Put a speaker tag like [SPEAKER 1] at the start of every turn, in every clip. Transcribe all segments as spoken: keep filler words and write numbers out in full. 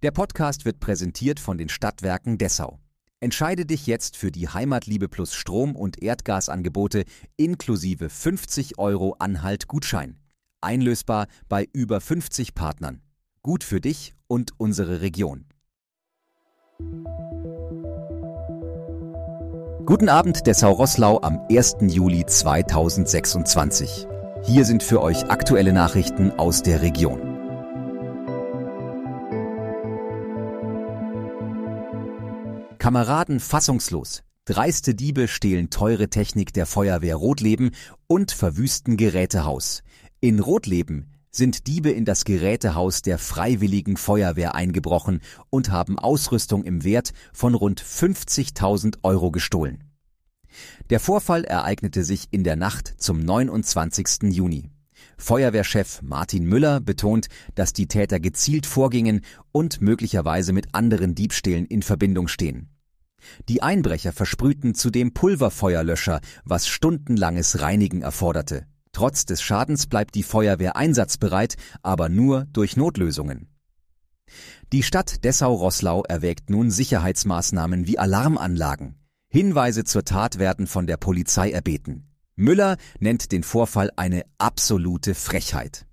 [SPEAKER 1] Der Podcast wird präsentiert von den Stadtwerken Dessau. Entscheide dich jetzt für die Heimatliebe Plus Strom- und Erdgasangebote inklusive fünfzig Euro Anhalt-Gutschein. Einlösbar bei über fünfzig Partnern. Gut für dich und unsere Region. Guten Abend, Dessau-Roßlau am ersten Juli zweitausendsechsundzwanzig. Hier sind für euch aktuelle Nachrichten aus der Region. Kameraden fassungslos. Dreiste Diebe stehlen teure Technik der Feuerwehr Rotleben und verwüsten Gerätehaus. In Rotleben sind Diebe in das Gerätehaus der Freiwilligen Feuerwehr eingebrochen und haben Ausrüstung im Wert von rund fünfzigtausend Euro gestohlen. Der Vorfall ereignete sich in der Nacht zum neunundzwanzigsten Juni. Feuerwehrchef Martin Müller betont, dass die Täter gezielt vorgingen und möglicherweise mit anderen Diebstählen in Verbindung stehen. Die Einbrecher versprühten zudem Pulverfeuerlöscher, was stundenlanges Reinigen erforderte. Trotz des Schadens bleibt die Feuerwehr einsatzbereit, aber nur durch Notlösungen. Die Stadt Dessau-Roßlau erwägt nun Sicherheitsmaßnahmen wie Alarmanlagen. Hinweise zur Tat werden von der Polizei erbeten. Müller nennt den Vorfall eine absolute Frechheit.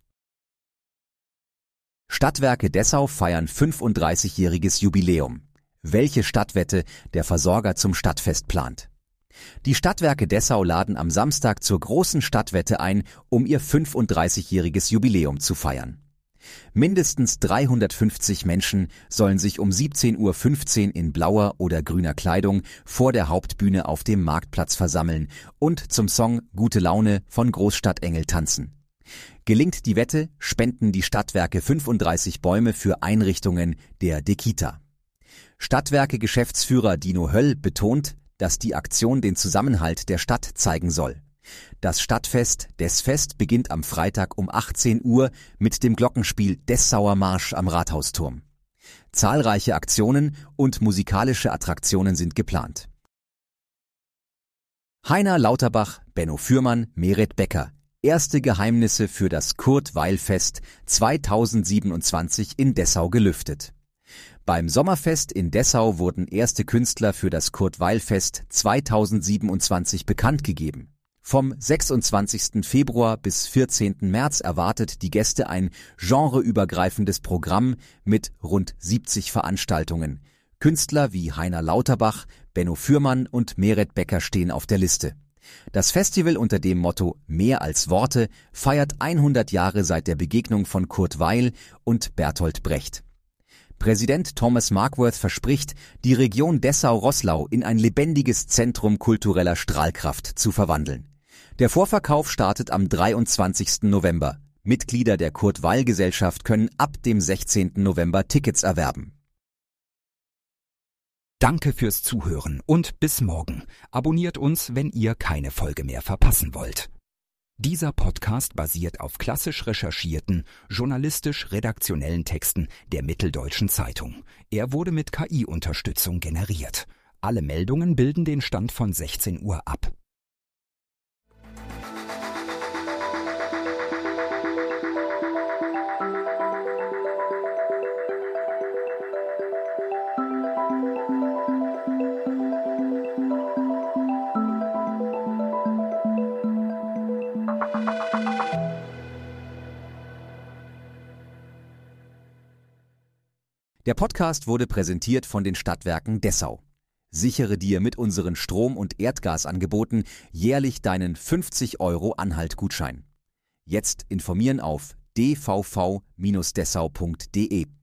[SPEAKER 1] Stadtwerke Dessau feiern fünfunddreißigjähriges Jubiläum. Welche Stadtwette der Versorger zum Stadtfest plant. Die Stadtwerke Dessau laden am Samstag zur großen Stadtwette ein, um ihr fünfunddreißigjähriges Jubiläum zu feiern. Mindestens dreihundertfünfzig Menschen sollen sich um siebzehn Uhr fünfzehn in blauer oder grüner Kleidung vor der Hauptbühne auf dem Marktplatz versammeln und zum Song Gute Laune von Großstadtengel tanzen. Gelingt die Wette, spenden die Stadtwerke fünfunddreißig Bäume für Einrichtungen der Dekita. Stadtwerke-Geschäftsführer Dino Höll betont, dass die Aktion den Zusammenhalt der Stadt zeigen soll. Das Stadtfest Dessfest beginnt am Freitag um achtzehn Uhr mit dem Glockenspiel Dessauer Marsch am Rathausturm. Zahlreiche Aktionen und musikalische Attraktionen sind geplant. Heiner Lauterbach, Benno Fürmann, Meret Becker. Erste Geheimnisse für das Kurt-Weil-Fest zweitausendsiebenundzwanzig in Dessau gelüftet. Beim Sommerfest in Dessau wurden erste Künstler für das Kurt-Weil-Fest zweitausendsiebenundzwanzig bekannt gegeben. Vom sechsundzwanzigsten Februar bis vierzehnten März erwartet die Gäste ein genreübergreifendes Programm mit rund siebzig Veranstaltungen. Künstler wie Heiner Lauterbach, Benno Fürmann und Meret Becker stehen auf der Liste. Das Festival unter dem Motto Mehr als Worte feiert hundert Jahre seit der Begegnung von Kurt Weil und Bertolt Brecht. Präsident Thomas Markworth verspricht, die Region Dessau-Roßlau in ein lebendiges Zentrum kultureller Strahlkraft zu verwandeln. Der Vorverkauf startet am dreiundzwanzigsten November. Mitglieder der Kurt-Weil-Gesellschaft können ab dem sechzehnten November Tickets erwerben.
[SPEAKER 2] Danke fürs Zuhören und bis morgen. Abonniert uns, wenn ihr keine Folge mehr verpassen wollt. Dieser Podcast basiert auf klassisch recherchierten, journalistisch-redaktionellen Texten der Mitteldeutschen Zeitung. Er wurde mit K I-Unterstützung generiert. Alle Meldungen bilden den Stand von sechzehn Uhr ab.
[SPEAKER 1] Der Podcast wurde präsentiert von den Stadtwerken Dessau. Sichere dir mit unseren Strom- und Erdgasangeboten jährlich deinen fünfzig Euro Anhalt-Gutschein. Jetzt informieren auf d v v Bindestrich dessau punkt de.